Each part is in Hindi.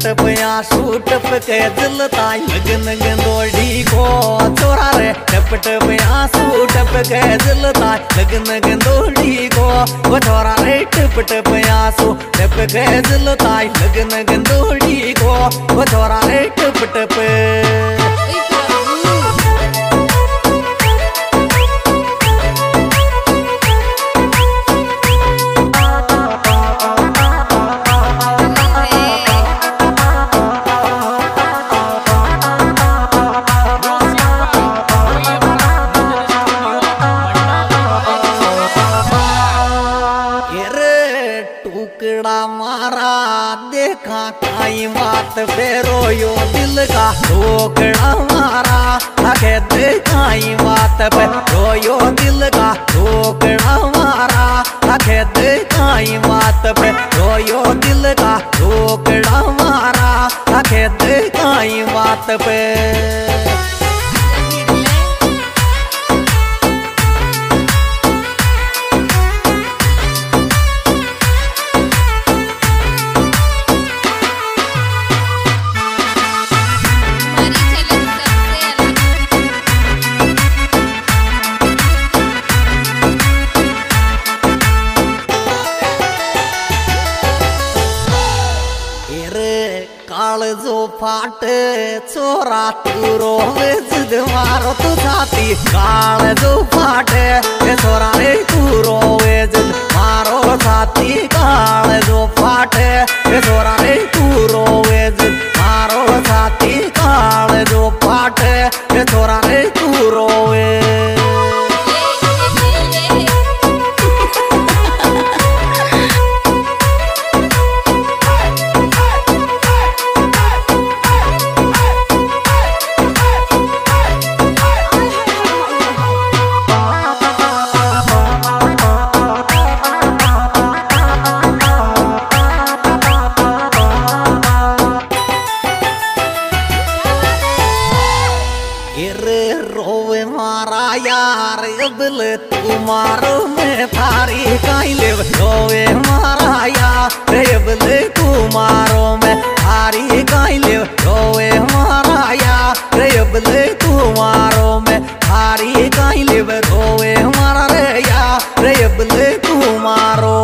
टप आंसू टप के दिल ताई लगन गंदोड़ी को छोरा रे टप आंसू टप के दिल ताई लगन गंदोड़ी को वो छोरा रे टप आंसू टप के दिल ताई लगन गंदोड़ी को वो छोरा रे टप टुकड़ा मारा देखा काई बात फेरो यो दिल का टुकड़ा मारा आगे देखाई बात फेरो यो दिल का टुकड़ा मारा आगे देखाई बात फेरो यो दिल का टुकड़ा मारा आगे देखाई बात पे काल जो फाटे छोरा तू रोवे जिद मारो तू छाती काल जो फाटे छोरा रे तू रोवे जिद मारो छाती काल जो फाटे छोरा रे तू रोवे जिद मारो छाती काल जो फाटे छोरा रे तू रोवे रोवे मारा यार अबल तू मारो मैं थारी काई ले रोवे मारा यार अबल तू मारो मैं थारी काई ले रोवे मारा यार अबल तू मारो मैं थारी काई ले रोवे मारा रे यार अबल तू मारो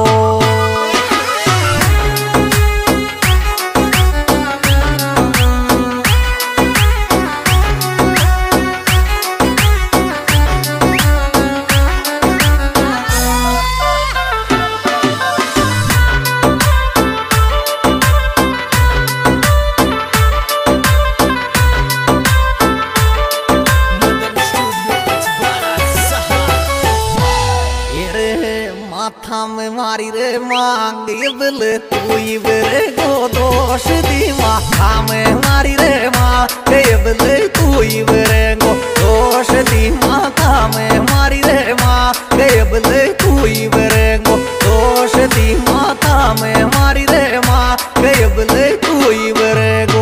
माथा में मारी रे मांग बल तू रे गो दोष दी माथा में मारी रे मांग बल तू रे गो दोष दी माथा में मारी रे मांग बल तू रे गो दोष दी माथा में मारी रे मांग बल तू रे गो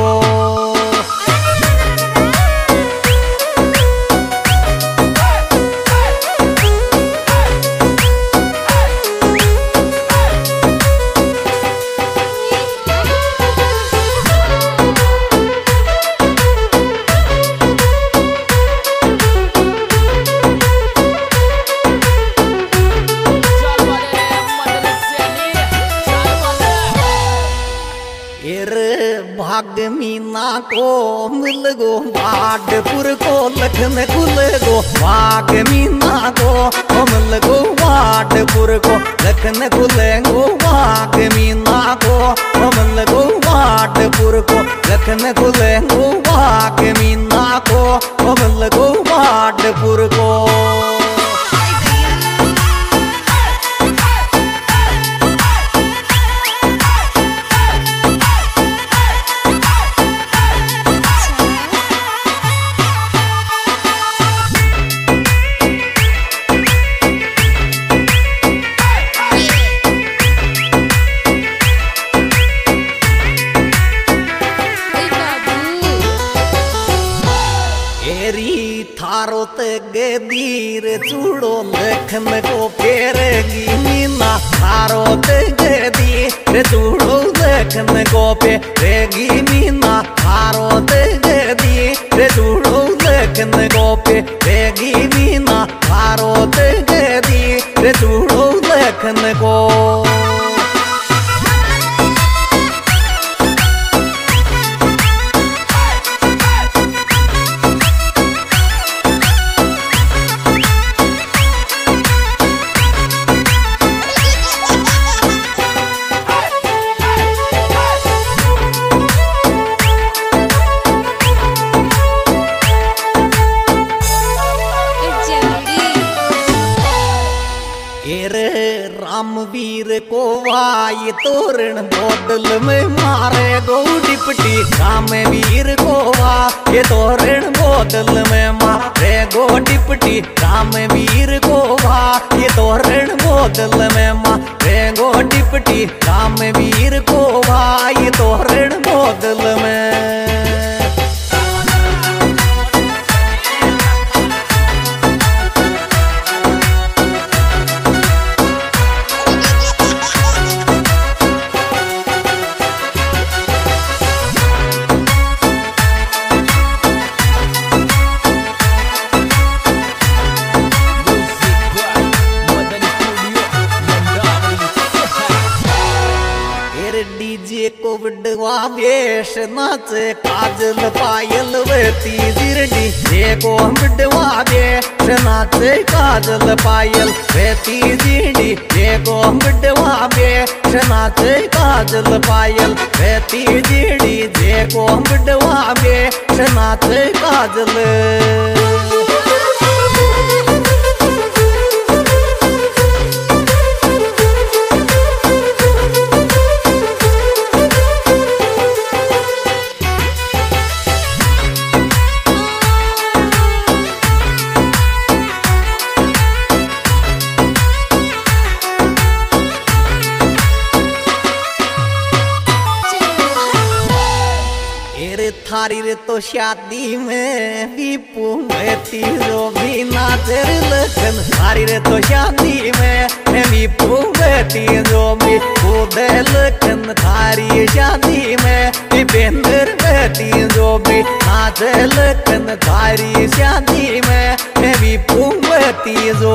भाग मीना को मिल गो बाडपुर को लखन खुल गो भाग मीना को मिल गो बाडपुर को लखन खुल गो भाग मीना को मिल गो बाडपुर को लखन खुल गो भाग मीना को मिल गो बाडपुर को थारो तगे दीर चूड़ो लखन को फेरेगी मीना थारो तगे दीर चूड़ो लखन को फेरेगी मीना थारो तगे दीर चूड़ो लखन को फेरेगी मीना थारो तगे दीर चूड़ो लखन को। रामवीर को वाई तोरण बोतल में मारे गो डिपटी रामवीर को वाई तोरण बोतल में मारे गो डिपटी रामवीर को वाई तोरण बोतल में मारे गो डिपटी रामवीर को वाई तोरण बोतल में। डीजे को बिडवा वेश नाचे काजल पायल वेती जिरडी जे को बिडवा वेश नाचे काजल पायल वेती जिरडी जे को बिडवा वेश नाचे काजल पायल वेती जिरडी जे को बिडवा वेश नाचे काजल। थारी रे तो शादी में दीपू बेती जो भी नाचर लखन थारी रे तो शादी में दीपू बेती जो भी कूदे लखन थारी शादी में दीपेंद्र बेती जो भी नाचे लखन थारी शादी में दीपू बेती जो।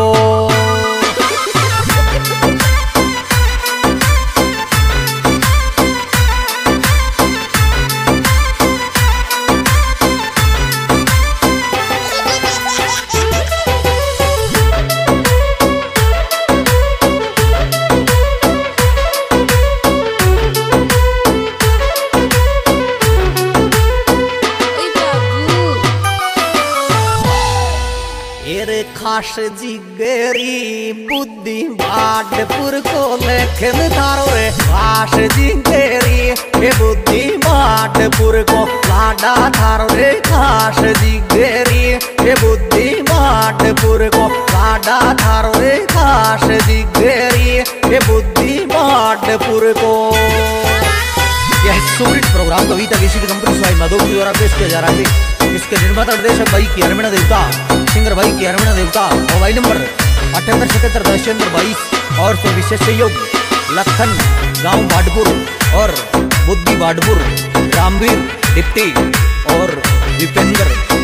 खास जिगरी बुद्धि बाडपुर को लेखन थारो रे खास जिगरी बुद्धि बाडपुर को लाडा थारो रे खास जिगरी बुद्धि बाडपुर को लाडा थारो रे खास जिगरी बुद्धि बाडपुर को। यह superhit program Kavita Kesari company Sawai Madhopur द्वारा पेश किया जा रहा है। इसके निर्माता निर्देशक भाई की हरमणा देवता सिंगर भाई की हरमणा देवता मोबाइल नंबर 7877 और फिर विशेष सहयोग लखन गांव बाडपुर और बुद्धि बाडपुर रामवीर डिप्टी और दीपेंद्र